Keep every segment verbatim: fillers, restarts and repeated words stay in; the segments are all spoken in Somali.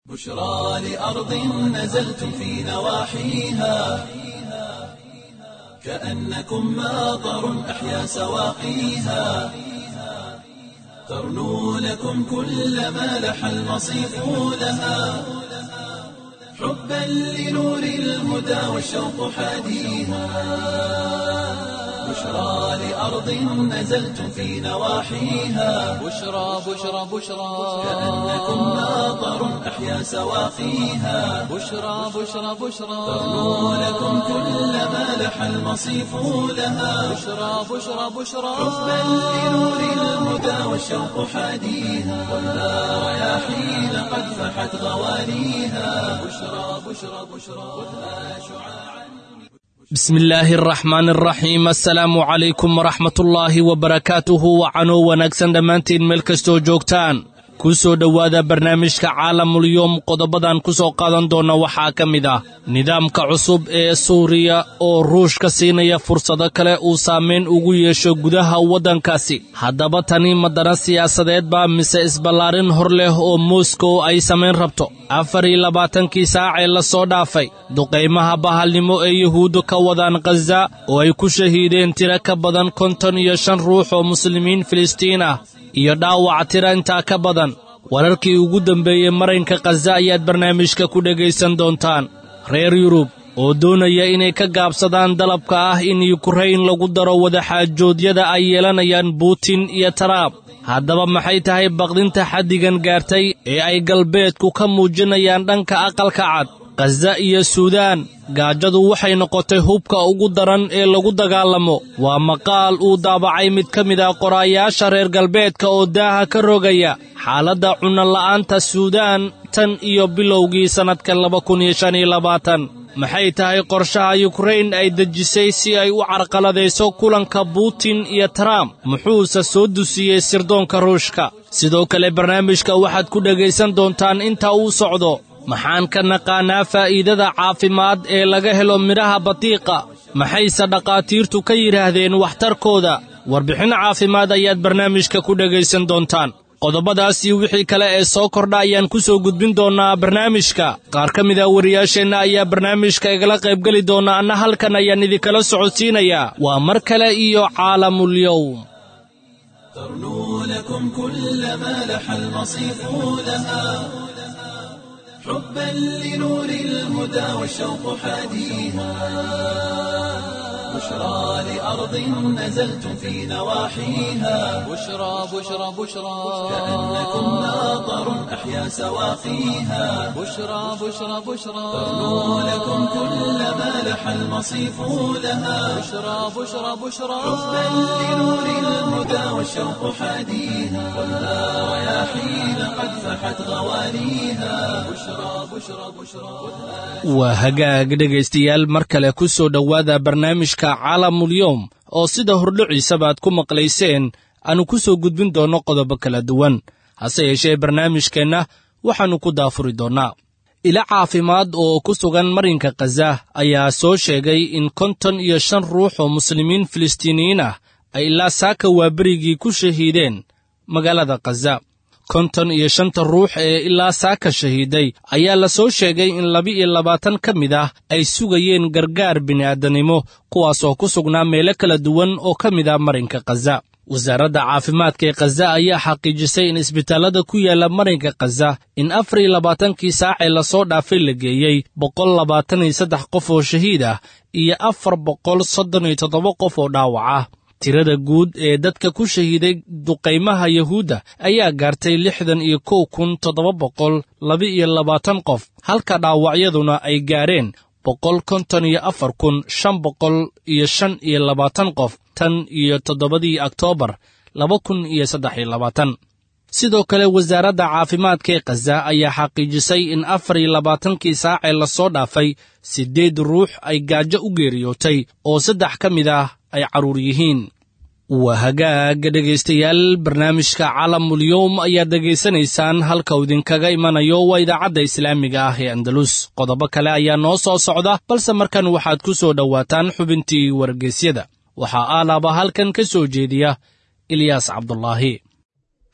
بشرى لأرض نزلتم في نواحيها كأنكم ماطر أحيا سواقيها ترنو لكم كل ما لح المصيف لها حبا لنور الهدى والشوق حاديها بشرى لأرض نزلتم في نواحيها بشرى بشرى بشرى كأنكم ماطر أحيا سواقيها بشرى بشرى بشرى ترنو لكم كل ما لح المصيف لها بشرى بشرى بشرى حبا لنور الهدى والشوق حاديها والنار رياحين قد فحت غوانيها بشرى بشرى بشرى خذها شعاعا بسم الله الرحمن الرحيم السلام عليكم ورحمة الله وبركاته وعنو wanaagsan dhammaantiin meel kastoo joogtaan ku soo dhowaada barnaamijka caalamul yawm qodobadan ku soo qaadan doona waxaa ka mid ah nidaamka cusub ee Suuriya oo Ruushka siinaya fursado kale uu saameyn ugu yeesho gudaha waddankaasi haddaba tani madana siyaasadeed baa mise isballaarin hor leh oo Moscow ay sameyn rabto afar iyo labaatankii saac ee la soo dhaafay duqeymaha bahalnimo ee Yahuudu ka wadaan Gaza oo ay ku shahiideen tiro ka badan konton iyo shan ruux oo muslimiin Filistiin ah iyo dhaawac tiro intaa ka badan wararkii ugu dambeeyay marinka Gaza ayaad barnaamijka ku dhagaysan doontaan reer Yurub oo doonaya inay ka gaabsadaan dalabka ah in Ukraine lagu daro wada xaajoodyada ay yeelanayaan Putin iyo Trump haddaba maxay tahay baqdinta xadigan gaartay ee ay galbeedku ka muujinayaan dhanka aqalka cad Gaza iyo Suudaan gaajadu waxay noqotay hubka ugu daran ee lagu dagaalamo waa maqaal uu daabacay mid ka mid ah qoraayaasha reer galbeedka oo daaha ka rogaya xaaladda cunno la'aanta Suudaan tan iyo bilowgii sanadka laba kun iyo shan iyo labaatan maxay tahay qorshaha Ukraine ay dejisay si ay u carqaladeyso kulanka Putin iyo Trump muxuuse soo dusiyey sirdoonka Ruushka sidoo kale barnaamijka waxaad ku dhagaysan doontaan inta uu socdo maxaan ka naqaanaa faa'iidada caafimaad ee laga helo midhaha batiiqa maxayse dhaqaatiirtu ka yidhaahdeen waxtarkooda warbixin caafimaad ayaad barnaamijka ku dhagaysan doontaan qodobadaas iyo wixii kale ee soo kordha ayaan ku soo gudbin doonaa barnaamijka qaar ka mid ah wariyaasheenna ayaa barnaamijka igala qaybgeli doona anna halkan ayaan idinkala socodsiinayaa waa mar kale iyo caalamul yawm ترنو لكم كل ما لح المصيف لها حبا لنور الهدى والشوق حاديها بشرى لأرض نزلتم في نواحيها بشرى بشرى بشرى كأنكم ماطر أحيا سواقيها بشرى بشرى بشرى ترنو لكم كل ما لح المصيف لها بشرى بشرى بشرى حبا لنور الهدى والشوق حاديها والنار رياحين قد فحت غوانيها بشرى بشرى بشرى waa hagaag dhegaystayaal mar kale ku soo dhowaada barnaamijka caalamul yawm oo sida hordhiciisaba aad ku maqlayseen aanu ku soo gudbin doono qodobo kala duwan hase yeeshee barnaamijkeenna waxaannu ku daafuri doonnaa ila caafimaad oo ku sugan marinka Gaza ayaa soo sheegay in konton iyo shan ruux oo muslimiin Filistiiniyiin ah ay ilaa saaka waaberigii ku shahiideen magaalada Gaza konton iyo shanta ruux ee ilaa saaka shahiiday ayaa la soo sheegay in laba iyo labaatan ka mid ah ay sugayeen gargaar bini'aadanimo kuwaas oo ku sugnaa meelo kala duwan oo ka mid ah marinka Gaza wasaaradda caafimaadka ee Gaza ayaa xaqiijisay in isbitaalada ku yaala marinka Gaza in afar iyo labaatankii saac ee la soo dhaafay la geeyey boqol labaatan iyo saddex qof oo shahiid ah iyo afar boqol soddon iyo toddoba qof oo dhaawac ah tirada guud ee dadka ku shahiiday duqeymaha Yahuuda ayaa gaartay lixdan iyo kow kun toddoba boqol laba iyo labaatan qof halka dhaawacyaduna ay gaareen boqol konton iyo afar kun shan boqol iyo shan iyo labaatan qof tan iyo toddobadii Oktoobar laba kun iyo saddex iyo labaatan sidoo kale wasaaradda caafimaadka ee Gaza ayaa xaqiijisay in afar iyo labaatankii saac ee la soo dhaafay siddeed ruux ay gaajo u geeriyootay oo saddex ka mid ah ay caruur yihiin waa hagaaga dhegaystayaal barnaamijka caalamul yawm ayaad dhegaysanaysaan halka uu idinkaga imanayo waa idaacadda islaamiga ah ee Andalus qodobo kale ayaa noo soo socda balse markan waxaad ku soo dhowaataan xubintii wargeysyada waxaa aalaaba halkan ka soo jeediya Ilyaas Cabdullaahi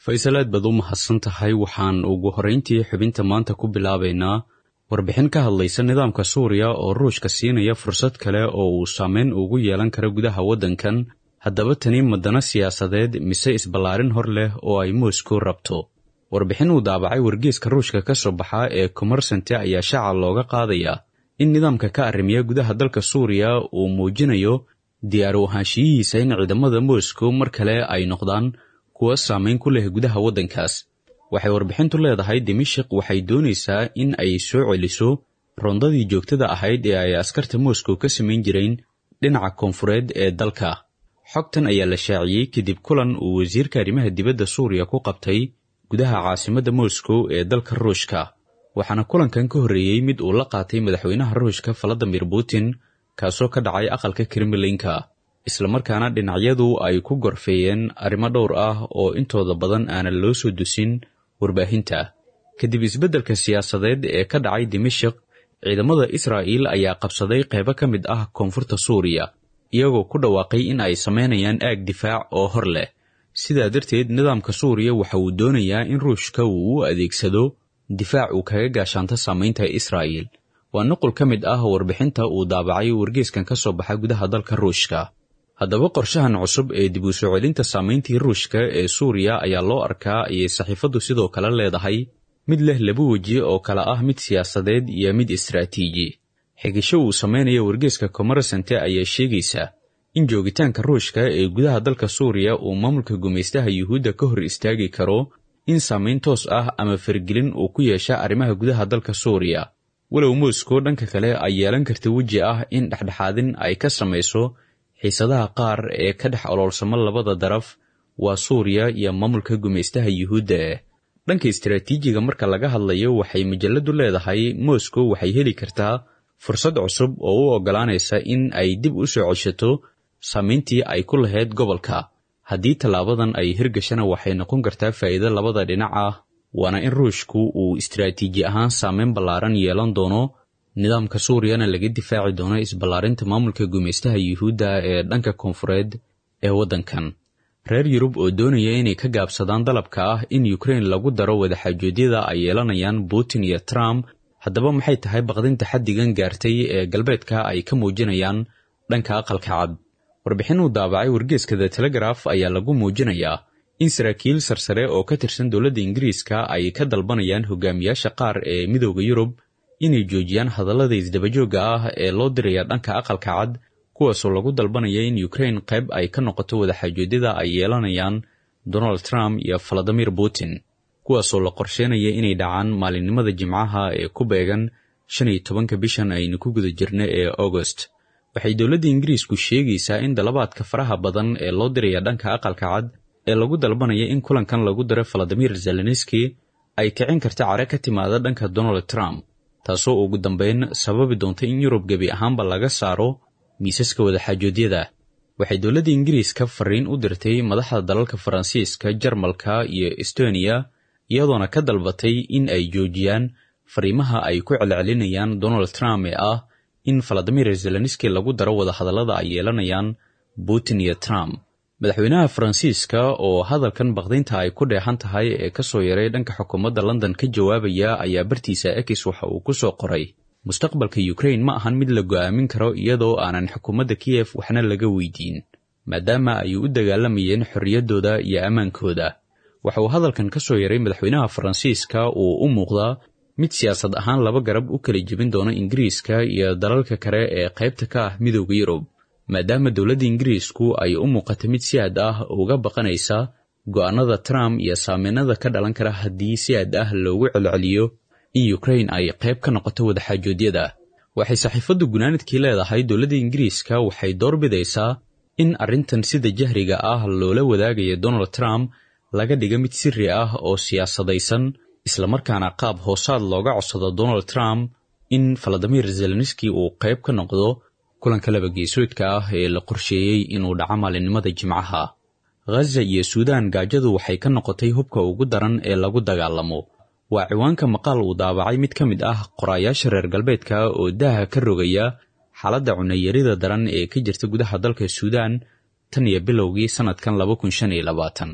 faysalaad baad u mahadsan tahay. waxaan ugu horrayntii xubinta maanta ku bilaabaynaa warbixin ka hadlaysa nidaamka suuriya oo ruushka siinaya fursad kale oo uu saameyn ugu yeelan karo gudaha waddankan. haddaba tani madana siyaasadeed mise isballaarin hor leh oo ay moscow rabto? warbixin uu daabacay wargeeska ruushka ka soo baxa ee komersante ayaa shaaca looga qaadayaa in nidaamka ka arrimiya gudaha dalka suuriya uu muujinayo diyaar u ahaanshiyihiisa in ciidamada moscow mar kale ay noqdaan kuwa saameyn ku leh gudaha waddankaas. waxay warbixintu leedahay dimashik waxay doonaysaa in ay soo celiso rondadii joogtada ahayd ee ay askarta moscow ka samayn jireen dhinaca koonfureed ee dalka. xogtan ayaa la shaaciyey kadib kulan uu wasiirka arrimaha dibadda suuriya ku qabtay gudaha caasimadda moscow ee dalka ruushka. waxaana kulankan ka horreeyey mid uu la qaatay madaxweynaha ruushka valadimir putin kaasoo ka dhacay aqalka kremlinka, islamarkaana dhinacyadu ay ku gorfeeyeen arrimo dhowr ah oo intooda badan aanan loo soo dusin warbaahinta. kadib isbeddelka siyaasadeed ee ka dhacay dimashik, ciidamada israa'iil ayaa qabsaday qaybo ka mid ah koonfurta suuriya iyagoo ku dhawaaqay in ay samaynayaan aag difaac oo hor leh. sidaa darteed nidaamka suuriya waxa uu doonayaa in ruushka uu u adeegsado difaac uu kaga gaashaanto saamaynta israa'iil. waa nuqul ka mid ah warbixinta uu daabacay wargeeskan ka soo baxa gudaha dalka ruushka. haddaba qorshahan cusub ee dib u soo celinta saamayntii ruushka ee suuriya ayaa loo arkaa ayay saxiifaddu sidoo kale leedahay mid leh laba weji oo kala ah mid siyaasadeed iyo mid istiraatiiji. xigisho uu samaynayo wargeeska komersante ayaa sheegaysa in joogitaanka ruushka ee gudaha dalka suuriya uu maamulka gumaystaha yuhuudda ka hor istaagi karo in saamayn toos ah ama fargelin uu ku yeesha arrimaha gudaha dalka suuriya, walow moscow dhanka kale ay yeelan karta weji ah in dhexdhexaadin ay ka samayso xiisadaha qaar ee ka dhex oloolsamo labada daraf, waa suuriya iyo maamulka gumaystaha yuhuudda. dhanka istiraatiijiga marka laga hadlayo, waxay majaladu leedahay moscow waxay heli kartaa fursad cusub oo u oggolaanaysa in ay dib u soo ceshato saamayntii ay ku lahayd gobolka. haddii tallaabadan ay hirgashana waxay noqon kartaa faa'iido labada dhinac ah, waana in ruushku uu istiraatiiji ahaan saameyn ballaaran yeelan doono nidaamka suuriyana laga difaaci doono isballaarinta maamulka gumaystaha yuhuudda ee dhanka koonfureed ee waddankan. reer yurub oo doonaya inay ka gaabsadaan dalabka ah in ukraine lagu daro wadaxaajoodyada ay yeelanayaan putin iyo trump. haddaba maxay tahay baqdinta xaddigan gaartay ee galbeedka ay ka muujinayaan dhanka aqalka cad? warbixin uu daabacay wargeeska the telegraph ayaa lagu muujinayaa in saraakiil sarsare oo ka tirsan dowladda ingiriiska ay ka dalbanayaan hogaamiyaasha qaar ee midowda yurub inay joojiyaan hadallada isdabajoogga ah ee loo diraya dhanka aqalka cad, kuwaasoo lagu dalbanaya in ukraine qayb ay ka noqoto wadaxaajoodyada ay yeelanayaan donald trump iyo valadimir putin, kuwaasoo la qorsheynaya inay dhacaan maalinimada jimcaha ee ku beegan shan iyo tobanka bishan aynu ku guda jirna ee august. waxay dowladda ingiriisku sheegaysaa in dalabaadka faraha badan ee loo diraya dhanka aqalka cad ee lagu dalbanaya in kulankan lagu daro valadimir zelenski ay kicin karta care ka timaada dhanka donald trump, taasoo ugu dambayn sababi doonta in yurub gebi ahaanba laga saaro miisaska wadaxaajoodyada. waxay dowladda ingiriiska fariin u dirtay madaxda dalalka faransiiska, jarmalka iyo estoniya iyadoona ka dalbatay in ay joojiyaan fariimaha ay ku celcelinayaan donald trump ee ah in valadimir zelenski lagu daro wadahadallada ay yeelanayaan putin iyo trump. madaxweynaha faransiiska oo hadalkan baqdaynta ay ku dheexan tahay ee ka soo yaray dhanka xukuumadda london ka jawaabaya ayaa bartiisa x waxa uu ku soo qoray mustaqbalka ukraine ma ahan mid la go'aamin karo iyadoo aanan xukuumadda kiyef waxna laga weydiin, maadaama ay u dagaalamayeen xorriyaddooda iyo ammaankooda. waxa uu hadalkan ka soo yaray madaxweynaha faransiiska uu u muuqdaa mid siyaasad ahaan laba garab u kala jebin doono ingiriiska iyo dalalka kale ee qaybta ka ah midowda yurub, maadaama dowladda ingiriisku ay u muuqata mid si aad ah uga baqanaysa go'aanada trump iyo saameynada ka dhalan kara haddii si aad ah loogu celceliyo in ukraine ay qayb ka noqoto wadaxaajoodyada. waxay saxiifaddu gunaanadkii leedahay dowladda ingiriiska waxay doorbidaysaa in arrintan sida jahriga ah loola wadaagayo donald trump laga dhiga mid sirri ah oo siyaasadaysan, islamarkaana qaab hoosaad looga codsado donald trump in valadimir zelenski uu qayb ka noqdo kulanka laba geesoodka ah ee la qorsheeyey inuu dhaco maalinimada jimcaha. ghaza iyo suudaan gaajadu waxay ka noqotay hubka ugu daran ee lagu dagaalamo. waa ciwaanka maqaal uu daabacay mid ka mid ah qoraayaasha reer galbeedka oo daaha ka rogaya xaaladda cunayarida daran ee ka jirta gudaha dalka suudaan tan iyo bilowgii sannadkan laba kun shan iyo labaatan.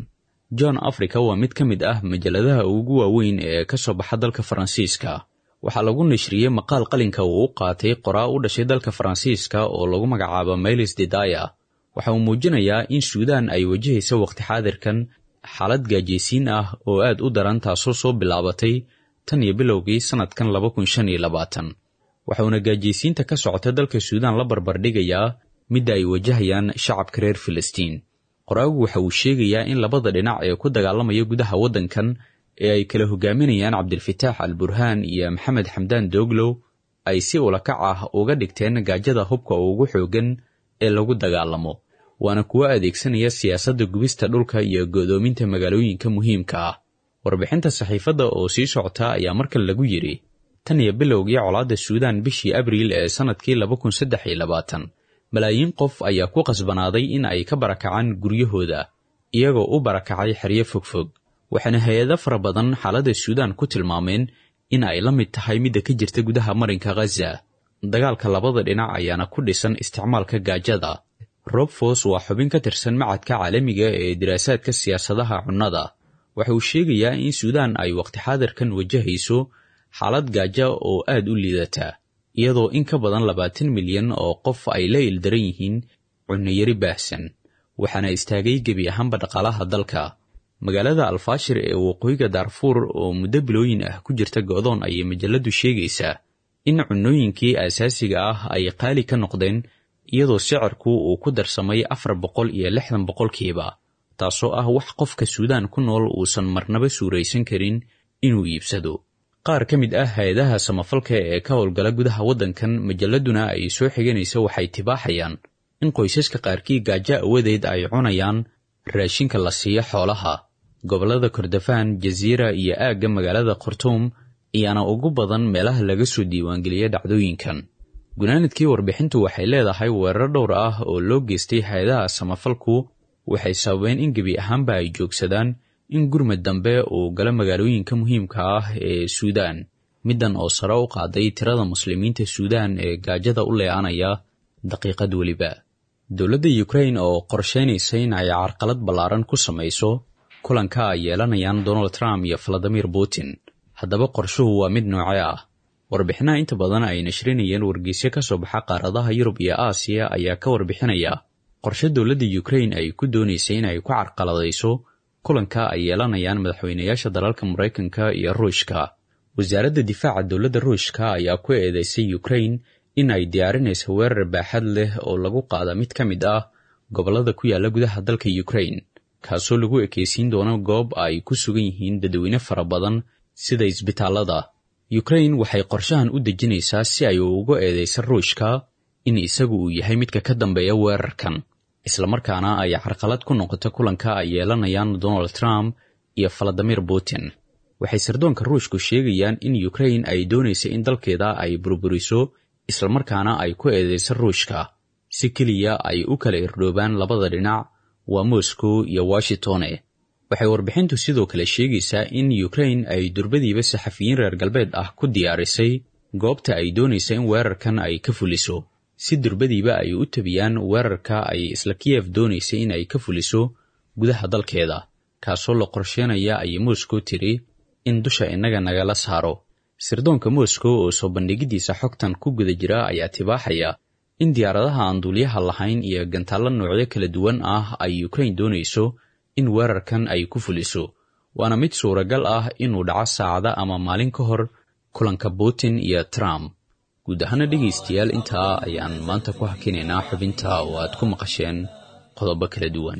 john africa waa mid ka mid ah majalladaha ugu waaweyn ee ka soo baxa dalka faransiiska. waxaa lagu nashriyey maqaal qalinka uu u qaatay qoraa u dhashay dalka faransiiska oo lagu magacaabo Melis Dedaya. waxa uu muujinayaa in suudaan ay wajahayso waqti xaadirkan xaalad gaajaysiin ah oo aad u daran taasoo soo bilaabatay tan iyo bilowgii sanadkan laba kun shan iyo labaatan. waxauna gaajaysiinta ka socota dalka suudaan la barbardhigayaa midda ay wajahayaan shacabka reer Filistiin. qoraagu waxa uu sheegayaa in labada dhinac ee ku dagaalamaya gudaha waddankan ee ay kala hogaaminayaan Cabdilfataax al-Burhaan iyo Maxamed Xamdaan Doglo ay si ulakac ah uga dhigteen gaajada hubka ugu xoogan ee lagu dagaalamo, waana kuwa adeegsanaya siyaasadda gubista dhulka iyo go'doominta magaalooyinka muhiimka ah. warbixinta saxiifadda oo sii socota ayaa markan lagu yidhi tan iyo bilowgii colaadda suudaan bishii abriil ee sanadkii laba kun saddex iyo labaatan malaayiin qof ayaa ku qasbanaaday in ay ka barakacaan guryahooda iyagoo u barakacay xeryo fogfog. waxaana hay-ado fara badan xaaladda suudaan ku tilmaameen in ay la mid tahay midda ka jirta gudaha marinka Gaza. dagaalka labada dhinac ayaana ku dhisan isticmaalka gaajada. Rob Foss waa xubin ka tirsan macadka caalamiga ee diraasaadka siyaasadaha cunnada. waxa uu sheegayaa in suudaan ay waqti xaadirkan wajahayso xaalad gaajo oo aad u liidata, iyadoo in ka badan labaatan milyan oo qof ay la ildaran yihiin cunno yari baahsan. waxaana istaagay gebi ahaanba dhaqaalaha dalka. magaalada alfaashir ee waqooyiga Darfur oo muddo bilooyin ah ku jirta go'doon ayay majalladu sheegaysaa in cunnooyinkii aasaasiga ah ay qaali ka noqdeen, iyadoo sicirku uu ku darsamay afar boqol iyo lixdan boqolkiiba, taasoo ah wax qofka suudaan ku nool uusan marnaba suuraysan karin inuu iibsado. qaar ka mid ah hay-adaha samafalka ee ka howlgala gudaha waddankan majalladuna ay soo xiganaysa waxay tibaaxayaan in qoysaska qaarkii gaajo awadeed ay cunayaan raashinka la siiyo xoolaha. gobollada Kordofaan, Jaziira iyo aagga magaalada Khartoum ayaana ugu badan meelaha laga soo diiwaangeliyay dhacdooyinkan. gunaanadkii warbixintu waxay leedahay weerar dhowr ah oo loo geystay hay-adaha samafalku waxay sababeen in gebi ahaanba ay joogsadaan in gurmad dambe uu gala magaalooyinka muhiimka ah ee Suudaan, middan oo sare u qaaday tirada muslimiinta Suudaan ee gaajada u leeanaya daqiiqad weliba. dowladda Ukraine oo qorsheynaysa in ay carqalad ballaaran ku samayso kulanka ay yeelanayaan Donald Trump iyo Vladimir Putin. haddaba qorshuhu waa mid noocee ah? warbixinaha inta badan ay nashrinayeen wargeysyo ka soo baxa qaaradaha Yurub iyo Aasiya ayaa ka warbixinaya qorshe dowladda Ukraine ay ku doonaysay in ay ku carqaladayso kulanka ay yeelanayaan madaxweynayaasha dalalka Mareykanka iyo Ruushka. wasaaradda difaaca dowladda Ruushka ayaa ku eedeysay Ukraine in ay diyaarinayso weerar baaxad leh oo lagu qaada mid ka mid ah gobollada ku yaala gudaha dalka Ukraine, kaasoo lagu ekeysiin doono goob ay ku sugan yihiin dadweyne fara badan sida isbitaalada. Ukraine waxay qorshahan u dejinaysaa si ay ugu eedeyso Ruushka in isagu uu yahay midka ka dambeeya weerarkan, isla markaana ay carqalad ku noqoto kulanka ay yeelanayaan Donald Trump iyo Vladimir Putin. waxay sirdoonka Ruushku sheegayaan in Ukraine ay doonayso in dalkeeda ay burburiso isla markaana ay ku eedeyso Ruushka si keliya ay u kala irdhoobaan labada dhinac, waa Moscow iyo Washington. waxay warbixintu sidoo kale sheegaysaa in Ukraine ay durbadiiba saxafiyiin reer galbeed ah ku diyaarisay goobta ay doonayso in weerarkan ay ka fuliso, si durbadiiba ay u tabiyaan weerarka ay isla Kiev doonaysay in ay ka fuliso gudaha dalkeeda, kaasoo la qorsheynaya ay Moscow tiri in dusha inaga nagala saaro. sirdoonka Moscow oo soo bandhigidiisa xogtan ku guda jira ayaa tibaaxaya in diyaaradaha aan duuliyaha lahayn iyo gantaalo noocyo kala duwan ah ay Ukraine doonayso in weerarkan ay ku fuliso, waana mid suuragal ah inuu dhaco saacada ama maalin ka hor kulanka Putin iyo Trump. guud ahaan dhegeystayaal intaa ayaan maanta ku hakinaynaa xubinta oo aad ku maqasheen qodobo kala duwan.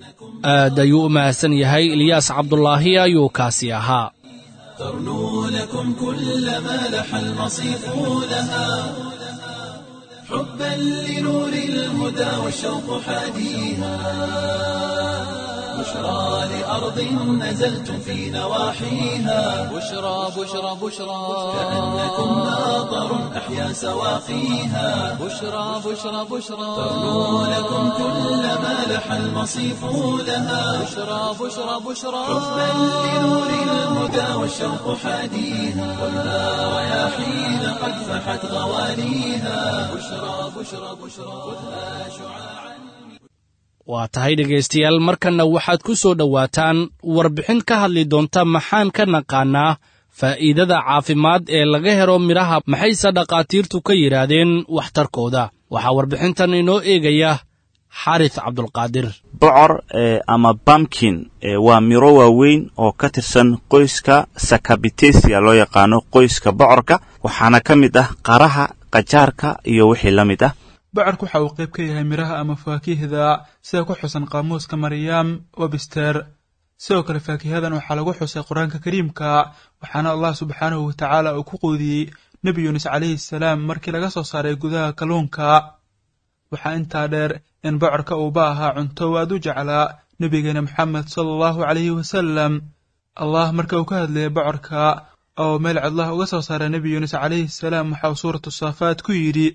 aad ayuu u mahadsan yahay Ilyas Cabdulaahi ayuu kaasi ahaa. ترنو لكم كل ما لح المصيف لها حبا لنور الهدى والشوق حاديها بشرى لأرض نزلتم في نواحيها بشرى بشرى بشرى كأنكم ناظر أحيا سواقيها بشرى بشرى بشرى ترنو لكم كل ما لح المصيف لها بشرى بشرى بشرى حبا لنور الهدى والشوق حاديها والها رياحين قد فحت غوانيها بشرى بشرى بشرى خذها شعاعا. waa tahay dhegaystayaal markanna waxaad ku soo dhowaataan warbixin ka hadli doonta maxaan ka naqaannaa faa'iidada caafimaad ee laga helo midhaha maxayse dhakhaatiirtu ka yidhaahdeen waxtarkooda waxaa warbixintan inoo eegaya xaaris cabdulqaadir. bocor ama pumpkin waa miro waaweyn oo ka tirsan qoyska Saccharomyces loo yaqaano qoyska bocorka, waxaana ka mid ah qaraha, qajaarka iyo wixii la mid ah. bocorku waxa uu qayb ka yahay miraha ama faakihda sida ku xusan qaamuuska Maryam Webster. sidoo kale faakihadan waxaa lagu xusay quraanka kariimka, waxaana Allah subxaanahu wa ta'ala uu ku qoodiyay Nabi Yunus calayhi salaam markii laga soo saaray gudaha kalluunka. waxaa intaa dheer in bocorka uu baaha cunto aad u jeclaa nabigeena Muhammad sallallahu alayhi wasallam. Allah marka uu ka hadlay bocorka oo meel Allah uga soo saaray Nabi Yunus calayhi salaam waxa suuratu Safaat ku yiri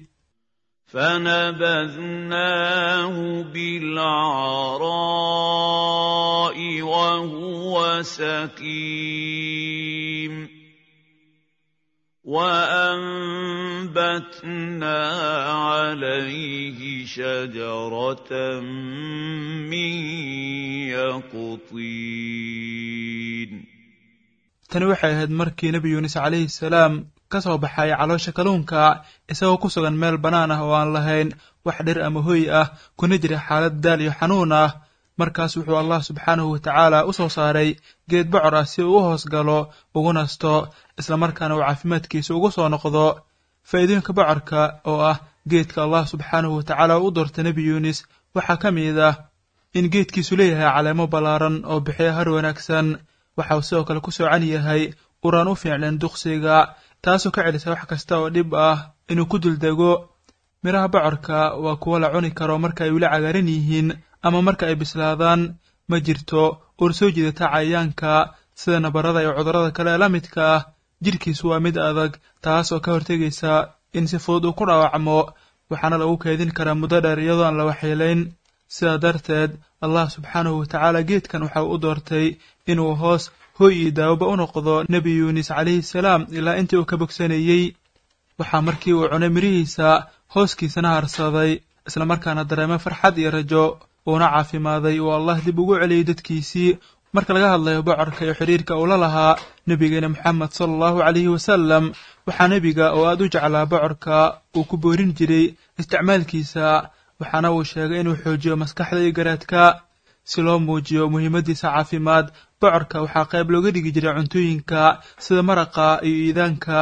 فنبذناه بالعراء وهو سقيم وأنبتنا عليه شجرة من يقطين. tani waxay ahayd markii Nabi Yunus calayhi salaam ka soo baxay caloosha kalluunka isagoo ku sugan meel banaan ah oo aan lahayn wax dhir ama hoy ah, kuna jira xaalad daal iyo xanuun ah. markaas wuxuu Allah subxaanahu wa ta'ala u soo saaray geed bocor ah si uu u hoos galo ugu nasto isla markaana uu caafimaadkiisa ugu soo noqdo. faa'iidooyinka bocorka oo ah geedka Allah subxaanahu wa ta'ala u doortay Nabi Yunus waxaa ka mid ah in geedkiisu leeyahay caleemo ballaaran oo bixiya har wanaagsan. waxa uu sidoo kale ku soocan yahay uraan u fiicnaan duqsiga, taasoo ka celisa wax kasta oo dhib ah inuu ku duldego. miraha bocorka waa kuwo la cuni karo marka ay weli cagaaran yihiin ama marka ay bislaadaan. ma jirto ur soo jiidata cayayaanka sida nabarada iyo cudurrada kale la midka ah. jirkiisu waa mid adag, taasoo ka hortegaysa in si fudud uu ku dhaawacmo, waxaana lagu kaydin karaa muddo dheer iyadoo aan la waxyeelayn. sidaa darteed Allah subxaanahu wa ta'ala geedkan waxa uu u doortay inuu hoos hoy iyo daawaba u noqdo Nabi Yunus calayhi salaam ilaa intii uu ka bogsanayay. waxaa markii uu cunay mirihiisa hooskiisana harsaday, isla markaana dareemay farxad iyo rajo, uuna caafimaaday oo Allah dib ugu celiyay dadkiisii. marka laga hadlayo bocorka iyo xiriirka uu la lahaa nabigeena Muhammad sallallahu alayhi wasallam, waxaa nabiga oo aad u jeclaa bocorka uu ku boorin jiray isticmaalkiisa, waxaana uu sheegay inuu xoojiyo maskaxda iyo garaadka si loo muujiyo muhiimadiisa caafimaad. bocorka waxaa qayb looga dhigi jiray cuntooyinka sida maraqa iyo iidaanka.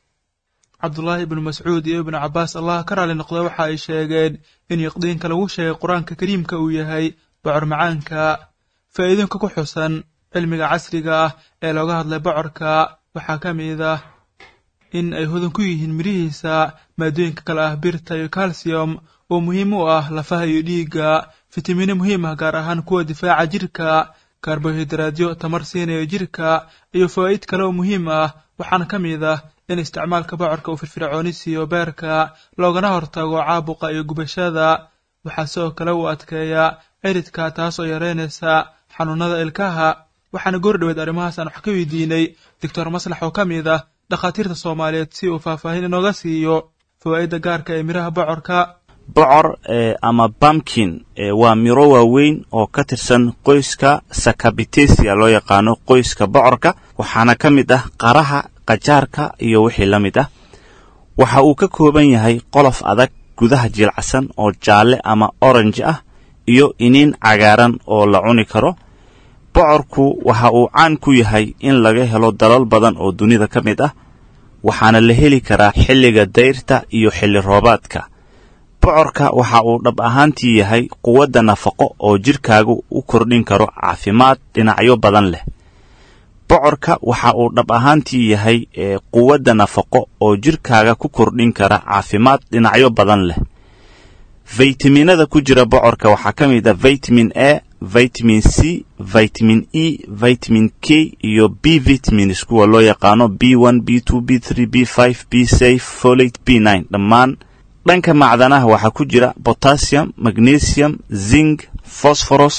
Cabdullah ibn Mas'ud iyo ibn Abbas Allah ka raali noqday waxa ay sheegeen in yaqdiinka lagu sheegay quraanka kariimka uu yahay bocor macaanka. faa'iidooyinka ku xusan cilmiga casriga ah ee looga hadlay bocorka waxaa ka mid ah in ay hodan ku yihiin mirihiisa maadooyinka kale ah birta iyo calcium oo muhiim u ah lafaha iyo dhiigga, fitamiino muhiim ah gaar ahaan kuwa difaaca jirka, karbohaydraadyo tamar siinaya jirka, iyo fawaa'id kale oo muhiim ah. waxaana ka mid ah in isticmaalka bocorka uu firfircooni siiyo beerka, loogana hortago caabuqa iyo gubashada. waxaa sidoo kale uu adkeeyaa ciridka, taasoo yareynaysa xanuunada ilkaha. waxaana goordhaweed arrimahaas aan wax ka weydiinay Doctor Maslax oo ka mid ah dhakhaatiirta Soomaaliyeed si uu faahfaahin inooga siiyo fawaa'idda gaarka ee miraha bocorka. bocor ama pumpkin waa miro waaweyn oo ka tirsan qoyska Saccharomyces loo yaqaano qoyska bocorka, waxaana ka mid ah qaraha, qajaarka iyo wixii la mid ah. waxa uu ka kooban yahay qolof adag, gudaha jilicsan oo jaalle ama orange ah, iyo iniin cagaaran oo la cuni karo. bocorku waxa uu caan ku yahay in laga helo dalal badan oo dunida ka mid ah, waxaana la heli karaa xilliga dayrta iyo xilli roobaadka. bocorka waxa uu dhab ahaantii yahay quwadda nafaqo oo jirkaagu u kordhin karo caafimaad dhinacyo badan leh. bocorka waxa uu dhab ahaantii yahay quwadda nafaqo oo jirkaaga ku kordhin kara caafimaad dhinacyo badan leh. faytamiinada ku jira bocorka waxaa ka mid ah vitamin A, vitamin C, vitamin E, vitamin K iyo B vitamins kuwa loo yaqaano B one, B two, B three, B five, B six, folate, B nine. dhammaan dhanka macdanaha waxaa ku jira potassium, magnesium, zinc, phosphorus,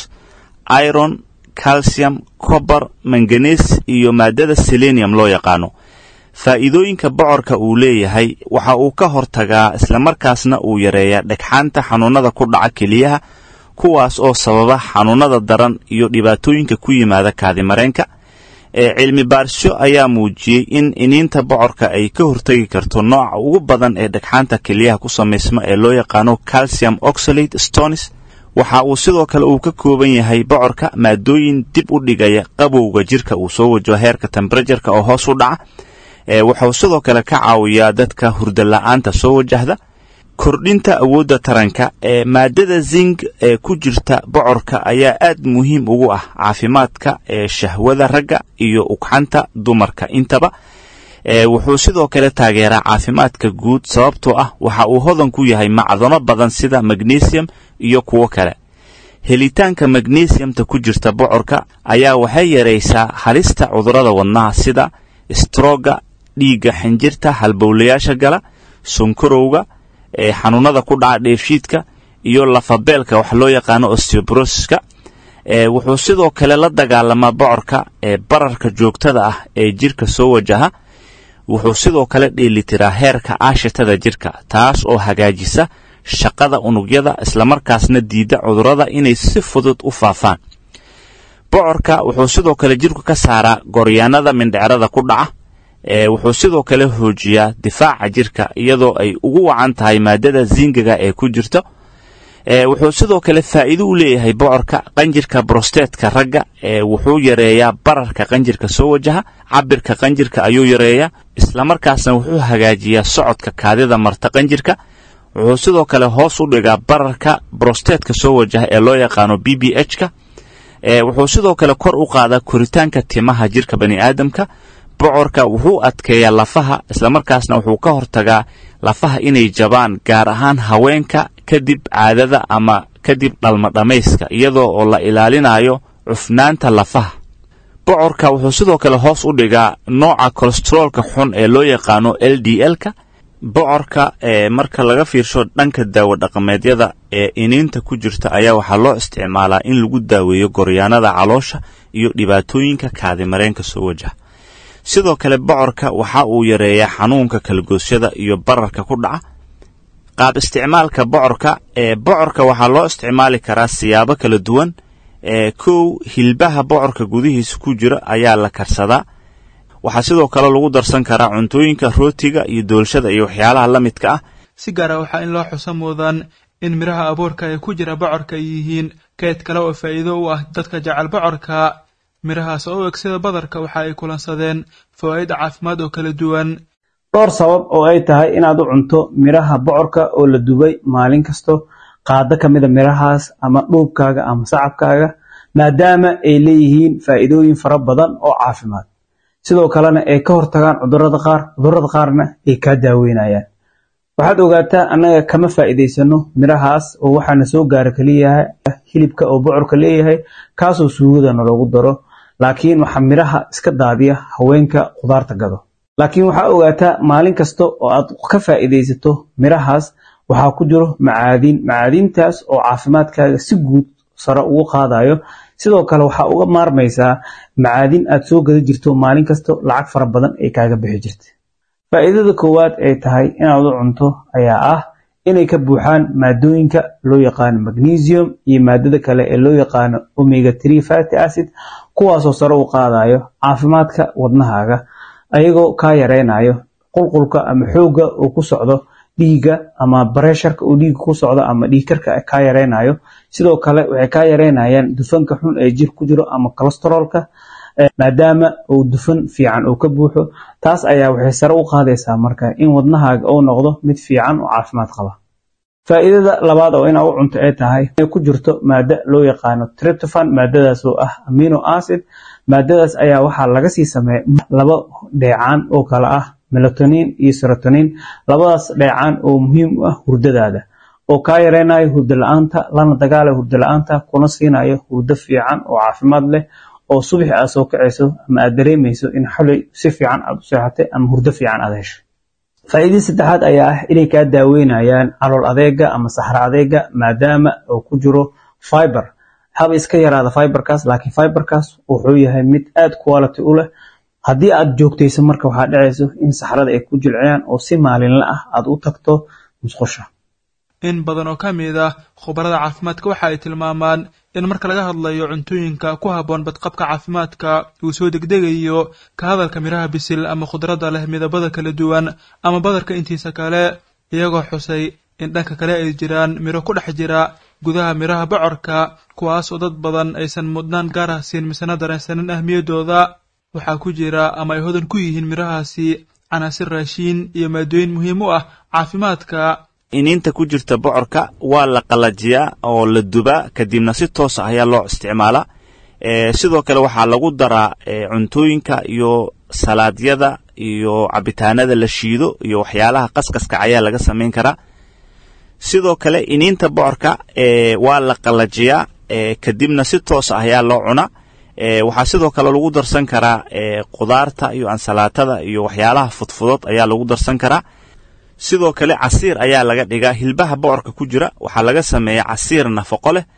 iron, calcium, copper, manganese iyo maadada selenium loo yaqaano. faa'iidooyinka bocorka uu leeyahay waxa uu ka hortagaa isla markaasna uu yareeyaa dhagxaanta xanuunada ku dhaca keliyaha, kuwaas oo sababa xanuunada daran iyo dhibaatooyinka ku yimaada kaadimareenka. ee cilmi baarisyo ayaa muujiyey in iniinta bocorka ay ka hortagi karto nooca ugu badan ee dhagxaanta keliyaha ku samaysma ee loo yaqaano calcium oxalate stones. waxa uu sidoo kale uu ka kooban yahay bocorka maadooyin dib u dhigaya qabowga jirka uu soo wajaho heerka temperature-ka oo hoos u dhaca. ee wuxuu sidoo kale ka caawiyaa dadka hurdo la'aanta soo wajahda. kordhinta awoodda taranka ee maadada zinc ee ku jirta bocorka ayaa aad muhiim ugu ah caafimaadka ee shahwada ragga iyo ugxanta dumarka intaba. ee wuxuu sidoo kale taageeraa caafimaadka guud sababtoo ah waxa uu hodan ku yahay macdano badan sida magnesium iyo kuwo kale. helitaanka magnesiumta ku jirta bocorka ayaa waxay yaraysaa halista cudurrada wadnaha sida stroga, dhiigga xinjirta halbowlayaasha gala, sonkorowga, ee xanuunada ku dhaca dheefshiidka iyo lafabeelka wax loo yaqaano osteoporosiska. ee wuxuu sidoo kale la dagaalamaa bocorka ee bararka joogtada ah ee jirka soo wajaha. wuxuu sidoo kale dheelitiraa heerka aashitada jirka taas oo hagaajisa shaqada unugyada islamarkaasna diida cudurrada inay si fudud u faafaan. bocorka wuxuu sidoo kale jirku ka saaraa goryaanada mindhicrada ku dhaca. ee wuxuu sidoo kale hoojiyaa difaaca jirka iyadoo ay ugu wacan tahay maadada zingaga ee ku jirto. ee wuxuu sidoo kale faa'iido u leeyahay bocorka qanjirka prostateska ragga. ee wuxuu yareeyaa bararka qanjirka soo wajaha, cabirka qanjirka ayuu yareeyaa, islamarkaasna wuxuu hagaajiyaa socodka kaadida marta qanjirka. wuxuu sidoo kale hoos u dhigaa bararka prostateka soo wajaha ee loo yaqaano B B H-ka. ee wuxuu sidoo kale kor u qaadaa koritaanka timaha jirka bani'aadamka. bocorka wuxuu adkeeyaa lafaha islamarkaasna wuxuu ka hortagaa lafaha inay jabaan gaar ahaan haweenka kadib caadada ama kadib dhalmo dhammayska iyadoo oo la ilaalinayo cufnaanta lafaha. bocorka wuxuu sidoo kale hoos u dhigaa nooca kolestaroolka xun ee loo yaqaano L D L-ka. bocorka ee marka laga fiirsho dhanka daawo dhaqameedyada ee iniinta ku jirta ayaa waxaa loo isticmaalaa in lagu daaweeyo goryaanada caloosha iyo dhibaatooyinka kaadimareenka soo wajaha. sidoo kale bocorka waxa uu yareeyaa xanuunka kalgoosyada iyo bararka ku dhaca. qaab isticmaalka bocorka ee bocorka waxaa loo isticmaali karaa siyaabo kala duwan. ee kow hilbaha bocorka gudihiisa ku jira ayaa la karsadaa. waxaa sidoo kale lagu darsan karaa cuntooyinka rootiga iyo doolshada iyo waxyaalaha la midka ah. si gaara waxaa in loo xuso mudan in miraha abuurka ee ku jira bocorka ay yihiin keyd kale oo faa'iido u ah dadka jecel bocorka. mirahaas oo u eg sida badarka waxa ay kulansadeen fawaa'id caafimaad oo kala duwan. dhowr sabab oo ay tahay inaad u cunto miraha bocorka oo la dubay maalin kasto qaado ka mid a mirahaas ama dhuubkaaga ama sacabkaaga maadaama ay leeyihiin faa'iidooyin fara badan oo caafimaad. sidoo kalena ay ka hortagaan cudurrada qaar cudurrada qaarna ay ka daaweynayaan. waxaad ogaataa annaga kama faa'iidaysano mirahaas oo waxaana soo gaara kaliya hilibka oo bocorka leeyahay kaasoo suugadana loogu daro. laakiin waxa miraha iska daadiya haweenka qudaarta gado. laakiin waxaa ogaataa maalin kasta oo aad ka faa'iidaysato mirahaas waxaa ku jiro macaadin macaadintaas oo caafimaadkaaga si guud sare ugu qaadayo. sidoo kale waxaa uga maarmaysaa macaadin aad soo gada jirto maalin kasta lacag fara badan ay kaaga bixi jirta. faa'iidada koowaad ay tahay inaad u cunto ayaa ah inay ka buuxaan maadooyinka loo yaqaano magnesium iyo maadada kale ee loo yaqaano omega three fatty acid kuwaasoo sare u qaadayo caafimaadka wadnahaaga ayagoo kaa yareynayo qulqulka ama xoogga uu ku socdo dhiigga ama bareesharka uu dhiigga ku socdo ama dhiigkarka kaa yareynayo. sidoo kale waxay kaa yareynayaan dufanka xun ee jir ku jiro ama kolestaroolka maadaama uu dufan fiican uu ka buuxo. taas ayaa waxay sare u qaadaysaa marka in wadnahaaga uu noqdo mid fiican oo caafimaad qaba. faa'iidada labaad oo inaad u cunto ay tahay inay ku jirto maado loo yaqaano tryptophan. maadadaas oo ah amino acid. maadadaas ayaa waxaa laga sii sameeya laba dheecaan oo kala ah melatonin iyo serotonin. labadaas dheecaan oo muhiim u ah hurdadaada oo kaa yareynayo hurdo la'aanta lana dagaalayo hurdo la'aanta kuna siinayo hurdo fiican oo caafimaad leh oo subax aad soo kacayso ama aad dareemayso in xalay si fiican aad u seexatay ama hurdo fiican aad heshay. faa'iidada saddexaad ayaa ah inay kaa daaweynayaan calool adeega ama saxro adeega maadaama uu ku jiro fiber. haba iska yaraada fiberkaas laakiin fiberkaas wuxuu yahay mid aad quality u leh. haddii aad joogtayso marka waxaa dhacayso in saxrada ay ku jilciyaan oo si maalinle ah aad u tagto musqusha. in badan oo ka mid ah khubarada caafimaadka waxa ay tilmaamaan in marka laga hadlayo cuntooyinka ku habboon badqabka caafimaadka uu soo degdegayo ka hadalka miraha bisil ama khudradda leh midabada kala duwan ama badarka intiisa kale, iyagoo xusay in dhanka kale ay jiraan miro ku dhex jira gudaha miraha bocorka kuwaas oo dad badan aysan mudnaan gaar ah siin misana dareensanin ahmiyadooda. waxaa ku jira ama ay hodan ku yihiin mirahaasi canaasir raashiin iyo maadooyin muhiim u ah caafimaadka. iniinta ku jirta bocorka waa la qalajiyaa oo la dubaa kadibna si toos ah ayaa loo isticmaalaa. sidoo kale waxaa lagu daraa cuntooyinka iyo salaadyada iyo cabitaanada la shiido iyo waxyaalaha qaskaska ayaa laga samayn karaa. sidoo kale iniinta bocorka waa la qalajiyaa kadibna si toos ah ayaa loo cunaa. waxaa sidoo kale lagu darsan karaa qudaarta iyo ansalaatada iyo waxyaalaha fudfudod ayaa lagu darsan karaa. sidoo kale casiir ayaa laga dhigaa. hilbaha bocorka ku jira waxaa laga sameeyaa casiir nafaqo leh.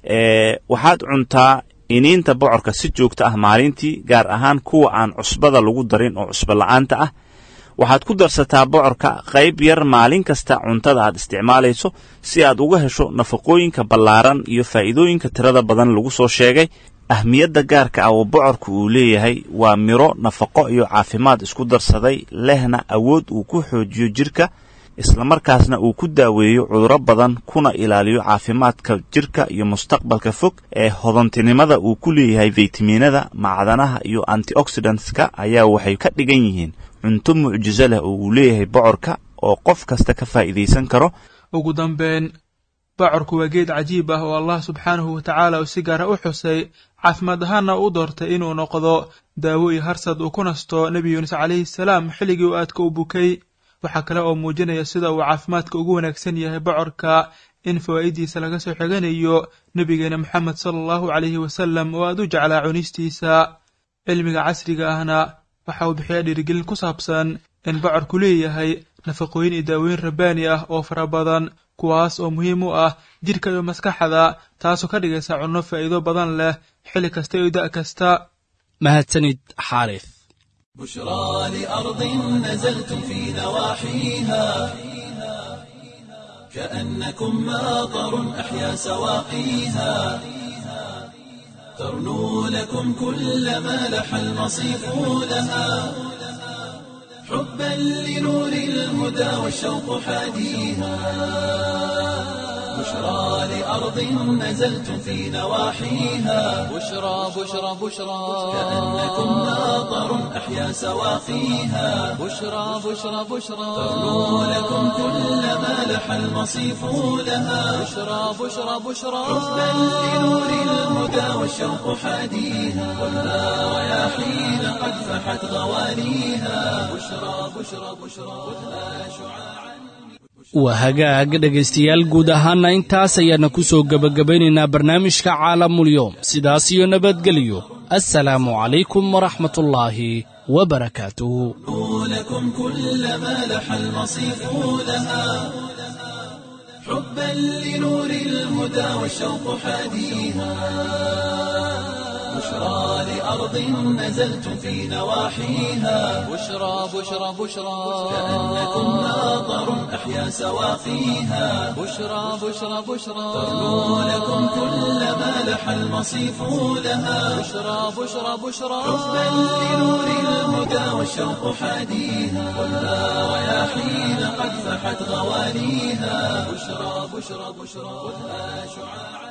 waxaad cuntaa iniinta bocorka si joogto ah maalintii, gaar ahaan kuwa aan cusbada lagu darin oo cusbo la'aanta ah. waxaad ku darsataa bocorka qayb yar maalin kasta cuntada aad isticmaalayso si aad uga hesho nafaqooyinka ballaaran iyo faa'iidooyinka tirada badan lagu soo sheegay. ahmiyadda gaarka ah oo bocorka uu leeyahay waa miro nafaqo iyo caafimaad isku darsaday, lehna awood uu ku xoojiyo jirka islamarkaasna uu ku daaweeyo cudurro badan kuna ilaaliyo caafimaadka jirka iyo mustaqbalka fog. ee hodantinimada uu ku leeyahay faytamiinada, macdanaha iyo antioxidantska ayaa waxay ka dhigan yihiin cunto mucjiso leh oo uu leeyahay bocorka oo qof kasta ka faa'iidaysan karo. ugu dambeyn, bocorku waa geed cajiib ah oo allah subxaanahu watacaala uu si gaara u xusay caafimaad ahaanna u doortay inuu noqdo daawo iyo harsad uu ku nasto nebi yuunus calayhi salaam xilligii uu aadka u bukay. waxaa kale oo muujinaya sida uu caafimaadka ugu wanaagsan yahay bocorka in fawaa'idiisa laga soo xiganayo nebigeena moxamed sala allahu calayhi wasalam oo aad u jeclaa cunistiisa. cilmiga casriga ahna waxa uu bixiyaa dhiirigelin ku saabsan in bocorku leeyahay nafaqooyin iyo daawooyin rabbaani ah oo fara badan kuwaas oo muhiim u ah jirka iyo maskaxda, taasoo ka dhigaysa cunno faa'iido badan leh xilli kasta iyo da' kasta. mahadsanid xaarif. بشرى لأرض نزلتم في نواحيها كأنكم ماطر أحيا سواقيها ترنو لكم كل ما لح المصيف لها حبا لنور الهدى والشوق حاديها بشرى لأرض نزلتم في نواحيها بشرى بشرى بشرى كأنكم ماطر أحيا سواقيها بشرى بشرى بشرى ترنو لكم كل ما لح المصيف لها بشرى بشرى بشرى حبا لنور الهدى والشوق حاديها خذها رياحين قد فحت غوانيها بشرى بشرى بشرى خذها شعاعا. waa hagaag dhegaystayaal, guud ahaanna intaas ayaana ku soo gebagabaynaynaa barnaamijka caalamulyoom. sidaas iyo nabadgelyo. assalaamu calaykum waraxmatullaahi wabarakaatuhu. لكم كل ما لح المصيف لها حبا لنور الهدى والشوق حاديها بشرى لأرض نزلتم في نواحيها بشرى بشرى بشرى كأنكم ماطر أحيا سواقيها بشرى بشرى بشرى ترنو لكم كل ما لح المصيف لها بشرى بشرى بشرى حبا لنور الهدى والشوق حاديها خذها رياحين قد فحت غوانيها بشرى بشرى بشرى خذها شعاعا.